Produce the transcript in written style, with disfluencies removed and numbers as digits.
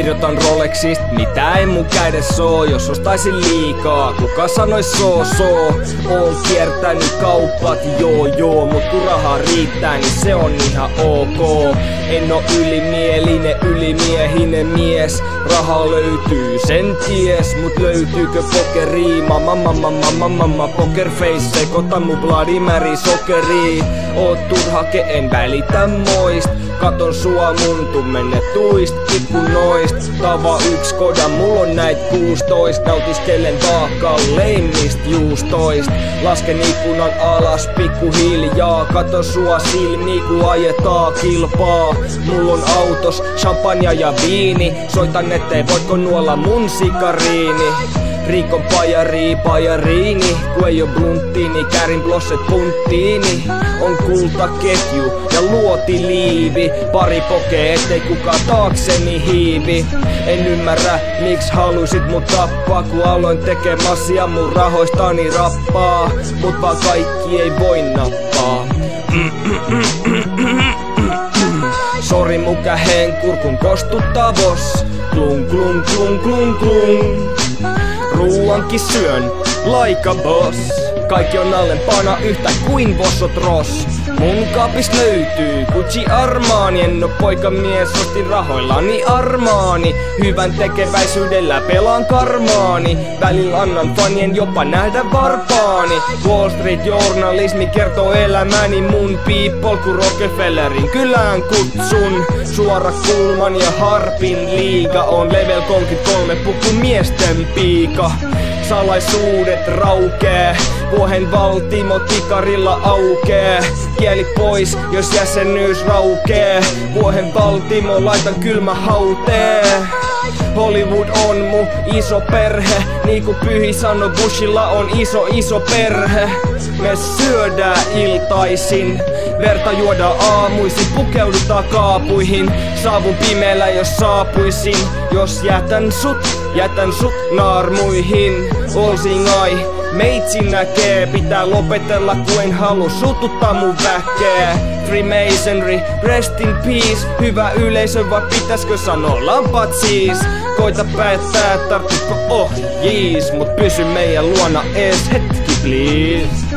Kirjoitan Rolexista, mitä ei mun kädessä oo. Jos ostaisin liikaa, kuka sanois soo. Oon kiertänyt kauppat, joo. Mut kun rahaa riittää, niin se on ihan ok. En oo ylimielinen, ylimiehinen mies. Raha löytyy, sen ties. Mut löytyykö pokeriima? Mamma poker face, sekoita mun Bloody Mary sokerii. Oot turhake, en välitä moist. Katon sua mun tummennetuist ikkunoist. Tava 1 koda, mulla on näit 16. Nautiskelen vaakalleimmist juustoist. Lasken ikkunan alas pikkuhiljaa. Katon sua silmiin ku ajetaan kilpaa. Mulla on autos, champagne ja viini. Soitan ettei voitko nuolla mun sikariini. Riikon pajariini, ku ei oo blunttiini, käärin blosset punttiini. On kultaketju ja luotiliivi, pari pokee ettei kukaan taakseni hiivi. En ymmärrä miksi halusit mut tappaa, ku aloin tekemässä mun rahoistani rappaa. Mut vaan kaikki ei voi nappaa. Sori mun käheen kurkun kostuttaa vos. Klung. Ruuankin syön, like a boss. Kaikki on alempana yhtä kuin Vossot Ross. Mun kaapis löytyy Gucci Armani. En oo poikamies, ostin rahoillani Armani. Hyvän tekeväisyydellä pelaan karmaani. Välillä annan fanien jopa nähdä varpaani. Wall Street journalismi kertoo elämäni. Mun people ku Rockefellerin kylään kutsun. Suora kulman ja harpin liiga. On level 33 pukku miesten piika. Salaisuudet raukee, vuohen valtimo tikarilla aukee. Kieli pois, jos jäsenyys raukee. Vuohen valtimo laitan kylmä hautee. Hollywood on mu iso perhe, niinku Pyhi sano Bushilla on iso perhe. Me syödään iltaisin, verta juodaan aamuisin, pukeudutaan kaapuihin. Saavun pimeällä jos saapuisin, jos jätän sut naarmuihin. All sing ai, meitsin näkee, pitää lopetella ku en halua sututtaa mun väkeä. Freemasonry, rest in peace. Hyvä yleisö, vai pitäskö sanoa lampat siis? Koita päättää, tarttutko ohjiis, mut pysy meidän luona ees hetki please.